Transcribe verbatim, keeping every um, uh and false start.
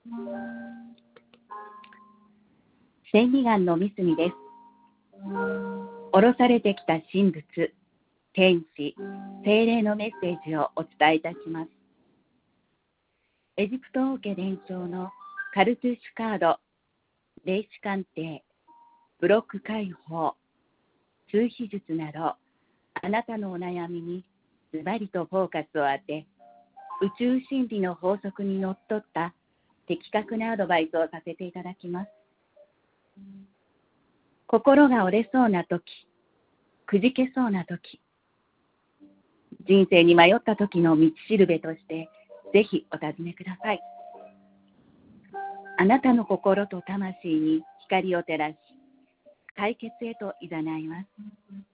千里眼の三隅です。降ろされてきた神仏、天使、精霊のメッセージをお伝えいたします。エジプト王家伝承のカルトゥッシュカード、霊視鑑定、ブロック解放、通秘術など、あなたのお悩みにズバリとフォーカスを当て、宇宙真理の法則にのっとった的確なアドバイスをさせていただきます。心が折れそうなとき、くじけそうなとき、人生に迷ったときの道しるべとして、ぜひお尋ねください。あなたの心と魂に光を照らし、解決へと誘います。